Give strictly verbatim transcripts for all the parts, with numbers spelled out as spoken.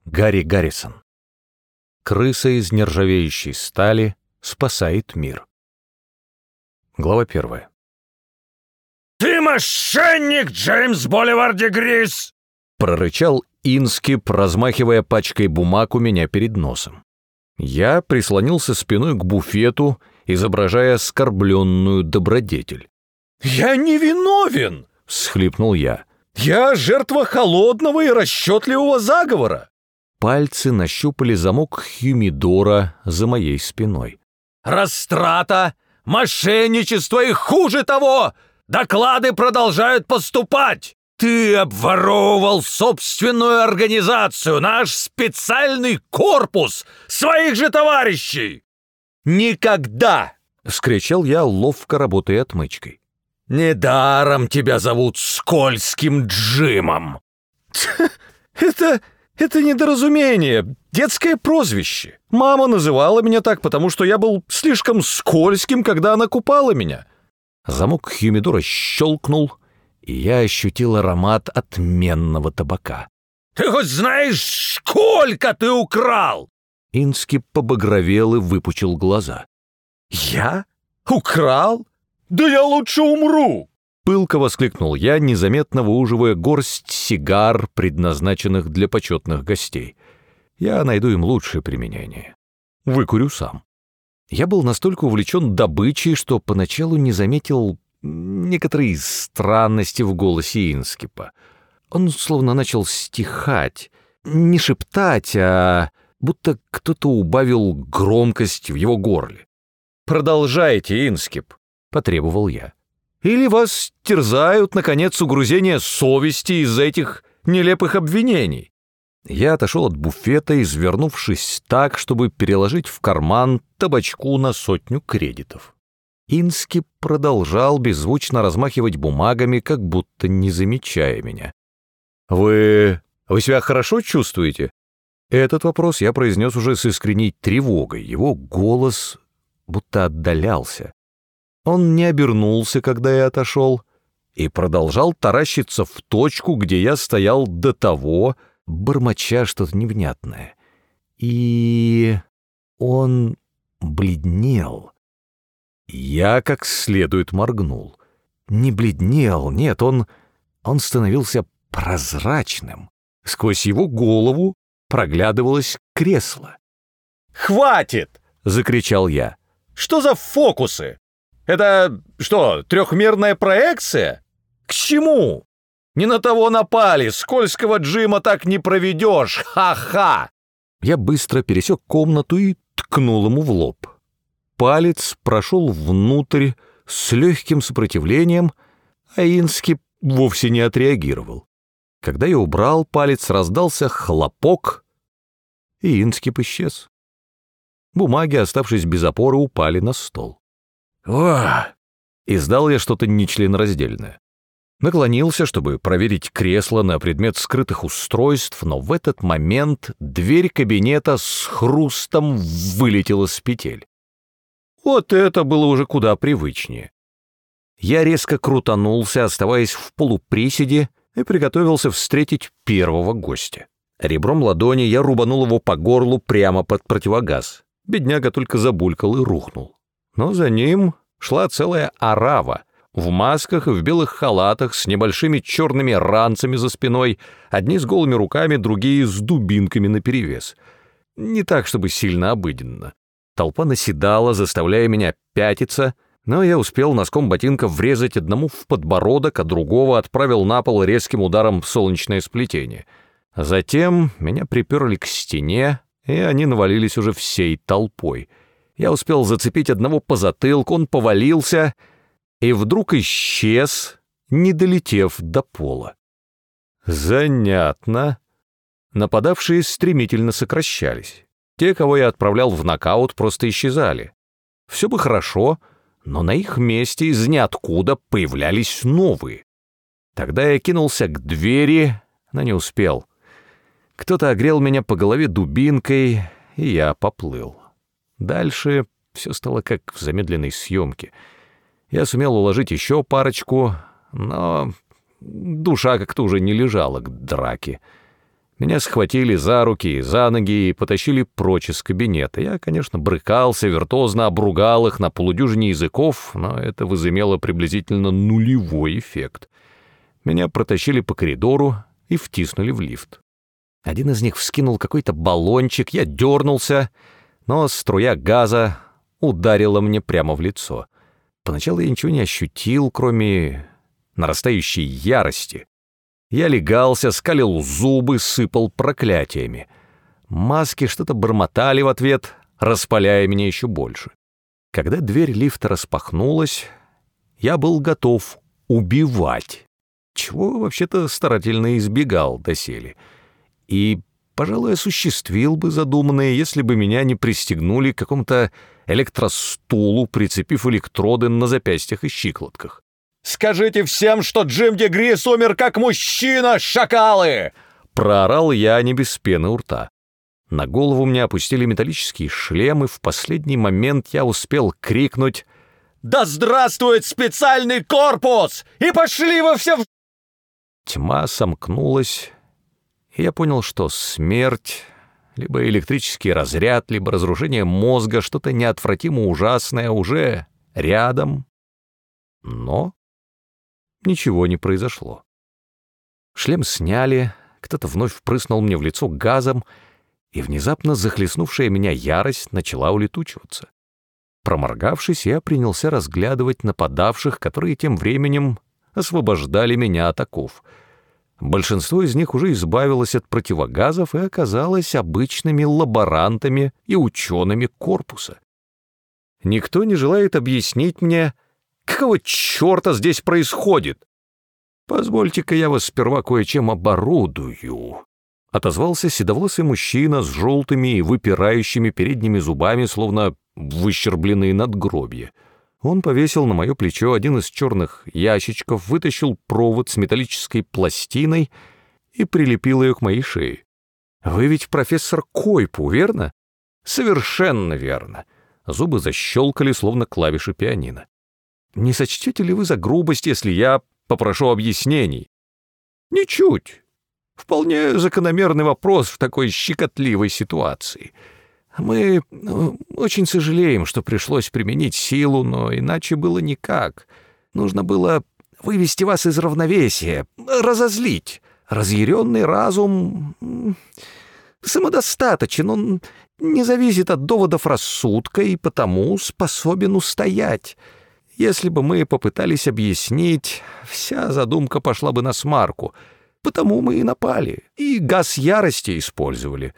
Гарри Гаррисон. Крыса из нержавеющей стали спасает мир. Глава первая. «Ты мошенник, Джеймс Боливарди Грис!» — прорычал Инскип, размахивая пачкой бумаг у меня перед носом. Я прислонился спиной к буфету, изображая оскорбленную добродетель. «Я не виновен!» — всхлипнул я. «Я жертва холодного и расчетливого заговора!» Пальцы нащупали замок Хюмидора за моей спиной. «Растрата, мошенничество и хуже того! Доклады продолжают поступать! Ты обворовывал собственную организацию, наш специальный корпус, своих же товарищей!» «Никогда!» — вскричал я, ловко работая отмычкой. «Недаром тебя зовут Скользким Джимом!» «Это... это недоразумение, детское прозвище. Мама называла меня так, потому что я был слишком скользким, когда она купала меня». Замок Хюмидора щелкнул, и я ощутил аромат отменного табака. «Ты хоть знаешь, сколько ты украл?» Инскип побагровел и выпучил глаза. «Я? Украл? Да я лучше умру!» Пылко воскликнул я, незаметно выуживая горсть сигар, предназначенных для почетных гостей. Я найду им лучшее применение. Выкурю сам. Я был настолько увлечен добычей, что поначалу не заметил некоторые странности в голосе Инскипа. Он словно начал стихать, не шептать, а будто кто-то убавил громкость в его горле. «Продолжайте, Инскип», — потребовал я. «Или вас терзают, наконец, угрызения совести из-за этих нелепых обвинений?» Я отошел от буфета, извернувшись так, чтобы переложить в карман табачку на сотню кредитов. Инскип продолжал беззвучно размахивать бумагами, как будто не замечая меня. «Вы... вы себя хорошо чувствуете?» Этот вопрос я произнес уже с искренней тревогой. Его голос будто отдалялся. Он не обернулся, когда я отошел, и продолжал таращиться в точку, где я стоял до того, бормоча что-то невнятное. И он бледнел. Я как следует моргнул. Не бледнел, нет, он... он становился прозрачным. Сквозь его голову проглядывалось кресло. «Хватит!» — закричал я. «Что за фокусы? Это что, трехмерная проекция? К чему? Не на того напали, скользкого Джима так не проведешь, ха-ха!» Я быстро пересек комнату и ткнул ему в лоб. Палец прошел внутрь с легким сопротивлением, а Инскип вовсе не отреагировал. Когда я убрал палец, раздался хлопок, и Инскип исчез. Бумаги, оставшись без опоры, упали на стол. «Ох!» — издал я что-то нечленораздельное. Наклонился, чтобы проверить кресло на предмет скрытых устройств, но в этот момент дверь кабинета с хрустом вылетела с петель. Вот это было уже куда привычнее. Я резко крутанулся, оставаясь в полуприседе, и приготовился встретить первого гостя. Ребром ладони я рубанул его по горлу прямо под противогаз. Бедняга только забулькал и рухнул. Но за ним шла целая орава, в масках и в белых халатах с небольшими черными ранцами за спиной, одни с голыми руками, другие с дубинками наперевес. Не так, чтобы сильно обыденно. Толпа наседала, заставляя меня пятиться, но я успел носком ботинка врезать одному в подбородок, а другого отправил на пол резким ударом в солнечное сплетение. Затем меня приперли к стене, и они навалились уже всей толпой. Я успел зацепить одного по затылку, он повалился и вдруг исчез, не долетев до пола. Занятно. Нападавшие стремительно сокращались. Те, кого я отправлял в нокаут, просто исчезали. Все бы хорошо, но на их месте из ниоткуда появлялись новые. Тогда я кинулся к двери, но не успел. Кто-то огрел меня по голове дубинкой, и я поплыл. Дальше все стало как в замедленной съемке. Я сумел уложить еще парочку, но душа как-то уже не лежала к драке. Меня схватили за руки и за ноги и потащили прочь из кабинета. Я, конечно, брыкался, виртуозно обругал их на полудюжине языков, но это возымело приблизительно нулевой эффект. Меня протащили по коридору и втиснули в лифт. Один из них вскинул какой-то баллончик, я дернулся, но струя газа ударила мне прямо в лицо. Поначалу я ничего не ощутил, кроме нарастающей ярости. Я легался, скалил зубы, сыпал проклятиями. Маски что-то бормотали в ответ, распаляя меня еще больше. Когда дверь лифта распахнулась, я был готов убивать, чего вообще-то старательно избегал доселе. И, пожалуй, осуществил бы задуманное, если бы меня не пристегнули к какому-то электростулу, прицепив электроды на запястьях и щиколотках. «Скажите всем, что Джим Дегрис умер как мужчина, шакалы!» Проорал я не без пены у рта. На голову мне опустили металлический шлем, и в последний момент я успел крикнуть: «Да здравствует специальный корпус! И пошли вы все в...» Тьма сомкнулась, и я понял, что смерть, либо электрический разряд, либо разрушение мозга, что-то неотвратимо ужасное уже рядом. Но ничего не произошло. Шлем сняли, кто-то вновь впрыснул мне в лицо газом, и внезапно захлестнувшая меня ярость начала улетучиваться. Проморгавшись, я принялся разглядывать нападавших, которые тем временем освобождали меня от оков. Большинство из них уже избавилось от противогазов и оказалось обычными лаборантами и учеными корпуса. Никто не желает объяснить мне, какого черта здесь происходит? Позвольте-ка я вас сперва кое-чем оборудую. Отозвался седовласый мужчина с желтыми и выпирающими передними зубами, словно выщербленные надгробья. Он повесил на мое плечо один из черных ящичков, вытащил провод с металлической пластиной и прилепил ее к моей шее. «Вы ведь профессор Койпу, верно?» «Совершенно верно». Зубы защелкали, словно клавиши пианино. «Не сочтете ли вы за грубость, если я попрошу объяснений?» «Ничуть. Вполне закономерный вопрос в такой щекотливой ситуации. Мы ну, очень сожалеем, что пришлось применить силу, но иначе было никак. Нужно было вывести вас из равновесия, разозлить. Разъяренный разум самодостаточен, он не зависит от доводов рассудка и потому способен устоять. Если бы мы попытались объяснить, вся задумка пошла бы насмарку. Потому мы и напали, и газ ярости использовали.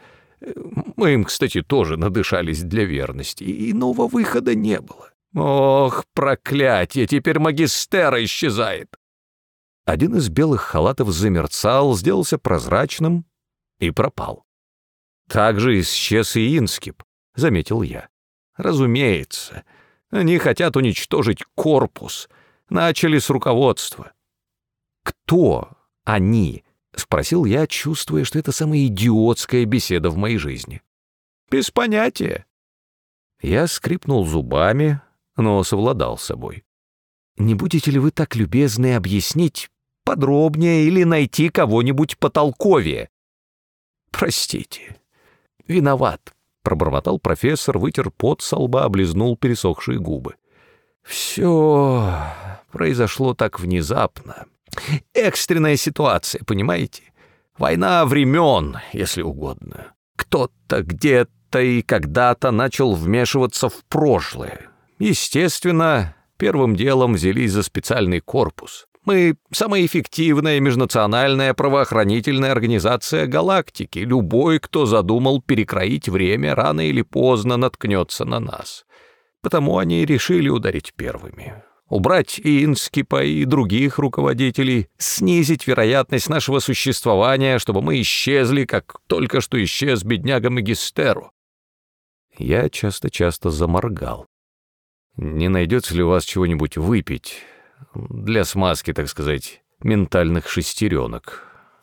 Мы им, кстати, тоже надышались для верности, и иного выхода не было. Ох, проклятие, теперь магистера исчезает. Один из белых халатов замерцал, сделался прозрачным и пропал. Так же исчез и Инскип, заметил я. Разумеется, они хотят уничтожить корпус. Начали с руководства. Кто они? Спросил я, чувствуя, что это самая идиотская беседа в моей жизни. Без понятия. Я скрипнул зубами, но совладал с собой. Не будете ли вы так любезны объяснить подробнее или найти кого-нибудь потолковее? Простите. Виноват, пробормотал профессор, вытер пот со лба, облизнул пересохшие губы. Все произошло так внезапно. Экстренная ситуация, понимаете? Война времен, если угодно. Кто-то где-то и когда-то начал вмешиваться в прошлое. Естественно, первым делом взялись за специальный корпус. Мы — самая эффективная межнациональная правоохранительная организация галактики. Любой, кто задумал перекроить время, рано или поздно наткнется на нас. Потому они и решили ударить первыми. Убрать Инскипа и других руководителей, снизить вероятность нашего существования, чтобы мы исчезли, как только что исчез бедняга Магистеру. Я часто-часто заморгал. Не найдется ли у вас чего-нибудь выпить? Для смазки, так сказать, ментальных шестеренок.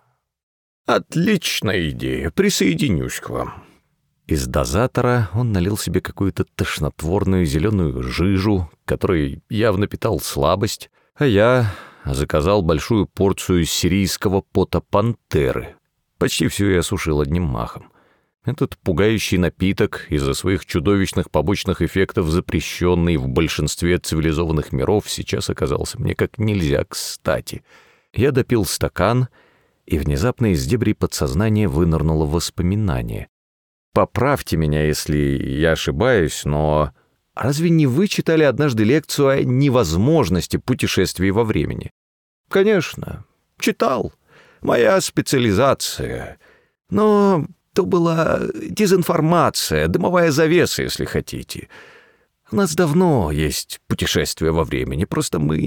Отличная идея, присоединюсь к вам. Из дозатора он налил себе какую-то тошнотворную зеленую жижу, которой явно питал слабость, а я заказал большую порцию сирийского пота пантеры. Почти все я осушил одним махом. Этот пугающий напиток, из-за своих чудовищных побочных эффектов запрещенный в большинстве цивилизованных миров, сейчас оказался мне как нельзя кстати. Я допил стакан, и внезапно из дебрей подсознания вынырнуло воспоминание. Поправьте меня, если я ошибаюсь, но разве не вы читали однажды лекцию о невозможности путешествий во времени? Конечно, читал. Моя специализация. Но то была дезинформация, дымовая завеса, если хотите. У нас давно есть путешествия во времени, просто мы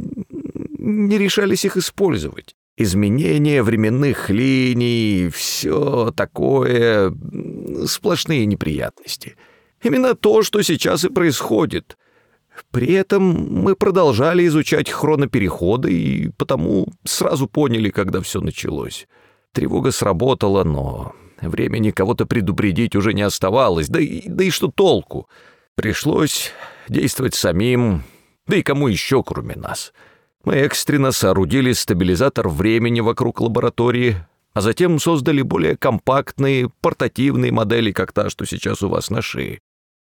не решались их использовать. Изменения временных линий, все такое, сплошные неприятности. Именно то, что сейчас и происходит. При этом мы продолжали изучать хронопереходы и потому сразу поняли, когда все началось. Тревога сработала, но времени кого-то предупредить уже не оставалось, да и, да и что толку? Пришлось действовать самим, да и кому еще, кроме нас. Мы экстренно соорудили стабилизатор времени вокруг лаборатории, а затем создали более компактные, портативные модели, как та, что сейчас у вас на шее.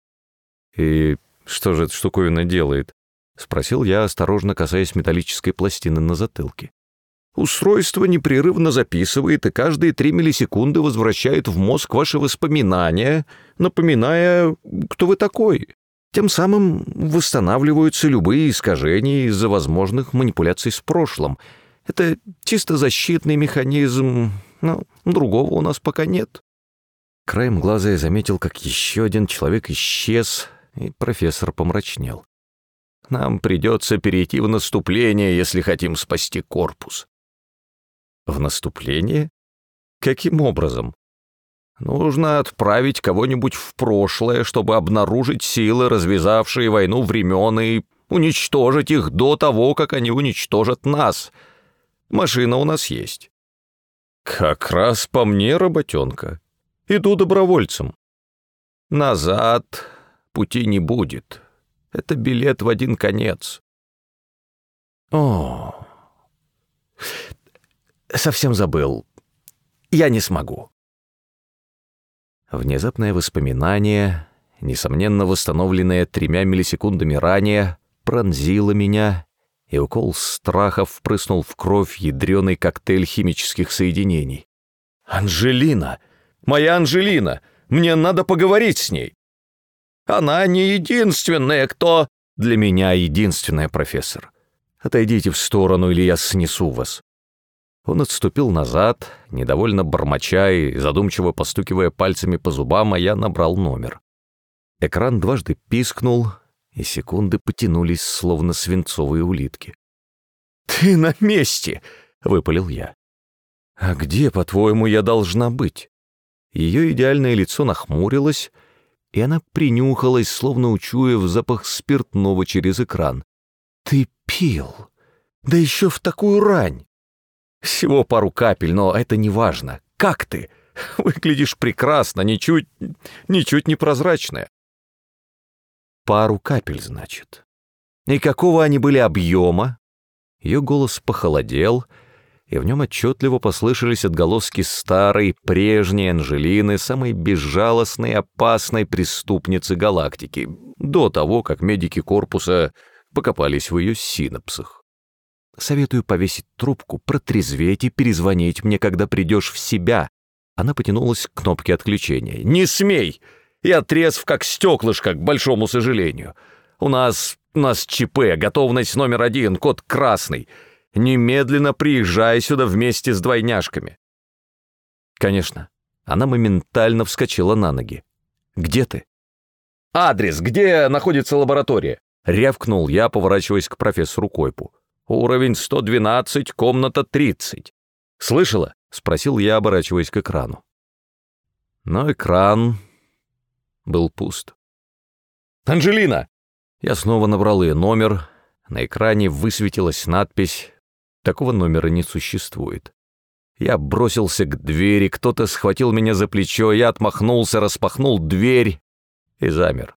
«И что же эта штуковина делает?» — спросил я, осторожно касаясь металлической пластины на затылке. «Устройство непрерывно записывает и каждые три миллисекунды возвращает в мозг ваши воспоминания, напоминая, кто вы такой. Тем самым восстанавливаются любые искажения из-за возможных манипуляций с прошлым. Это чисто защитный механизм, но другого у нас пока нет». Краем глаза я заметил, как еще один человек исчез, и профессор помрачнел. «Нам придется перейти в наступление, если хотим спасти корпус». «В наступление? Каким образом?» «Нужно отправить кого-нибудь в прошлое, чтобы обнаружить силы, развязавшие войну времен, и уничтожить их до того, как они уничтожат нас. Машина у нас есть». «Как раз по мне, работенка. Иду добровольцем». «Назад пути не будет. Это билет в один конец». «О, совсем забыл. Я не смогу». Внезапное воспоминание, несомненно восстановленное тремя миллисекундами ранее, пронзило меня, и укол страха впрыснул в кровь ядреный коктейль химических соединений. «Анжелина! Моя Анжелина! Мне надо поговорить с ней!» «Она не единственная, кто...» «Для меня единственная, профессор. Отойдите в сторону, или я снесу вас». Он отступил назад, недовольно бормоча и задумчиво постукивая пальцами по зубам, а я набрал номер. Экран дважды пискнул, и секунды потянулись, словно свинцовые улитки. «Ты на месте!» — выпалил я. «А где, по-твоему, я должна быть?» Ее идеальное лицо нахмурилось, и она принюхалась, словно учуяв запах спиртного через экран. «Ты пил! Да еще в такую рань!» «Всего пару капель, но это не важно. Как ты? Выглядишь прекрасно, ничуть, ничуть не прозрачная». «Пару капель, значит. И какого они были объема?» Ее голос похолодел, и в нем отчетливо послышались отголоски старой, прежней Анжелины, самой безжалостной и опасной преступницы галактики, до того, как медики корпуса покопались в ее синапсах. «Советую повесить трубку, протрезветь и перезвонить мне, когда придешь в себя». Она потянулась к кнопке отключения. «Не смей! Я трезв, как стеклышко, к большому сожалению. У нас... у нас ЧП, готовность номер один, код красный. Немедленно приезжай сюда вместе с двойняшками». «Конечно». Она моментально вскочила на ноги. «Где ты?» «Адрес, где находится лаборатория?» — рявкнул я, поворачиваясь к профессору Койпу. «Уровень сто двенадцать, комната тридцать. «Слышала?» — спросил я, оборачиваясь к экрану. Но экран был пуст. «Анжелина!» Я снова набрал ее номер. На экране высветилась надпись «Такого номера не существует». Я бросился к двери, кто-то схватил меня за плечо, я отмахнулся, распахнул дверь и замер.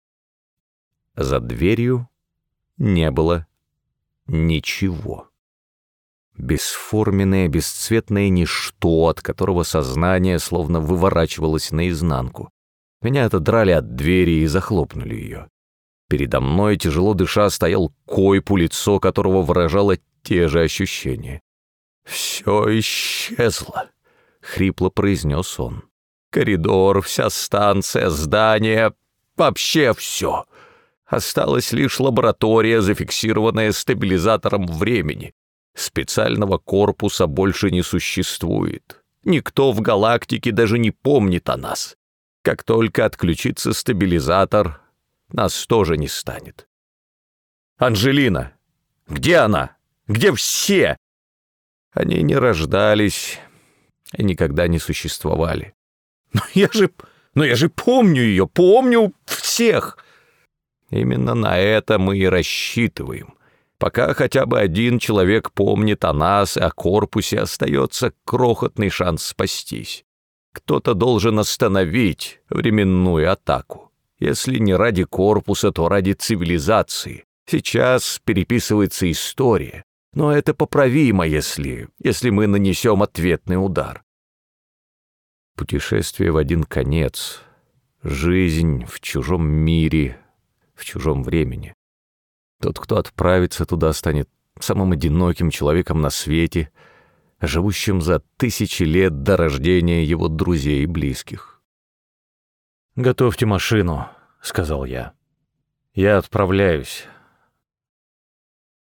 За дверью не было ничего. Бесформенное, бесцветное ничто, от которого сознание словно выворачивалось наизнанку. Меня отодрали от двери и захлопнули ее. Передо мной, тяжело дыша, стоял Койпу, лицо которого выражало те же ощущения. «Все исчезло», — хрипло произнес он. «Коридор, вся станция, здание, вообще все. Осталась лишь лаборатория, зафиксированная стабилизатором времени. Специального корпуса больше не существует. Никто в галактике даже не помнит о нас. Как только отключится стабилизатор, нас тоже не станет». «Анжелина! Где она? Где все?» Они не рождались и никогда не существовали. «Но я же... но я же помню ее, помню всех!» Именно на это мы и рассчитываем. Пока хотя бы один человек помнит о нас и о корпусе, остается крохотный шанс спастись. Кто-то должен остановить временную атаку. Если не ради корпуса, то ради цивилизации. Сейчас переписывается история, но это поправимо, если, если мы нанесем ответный удар. Путешествие в один конец, жизнь в чужом мире, в чужом времени. Тот, кто отправится туда, станет самым одиноким человеком на свете, живущим за тысячи лет до рождения его друзей и близких. «Готовьте машину», — сказал я. «Я отправляюсь.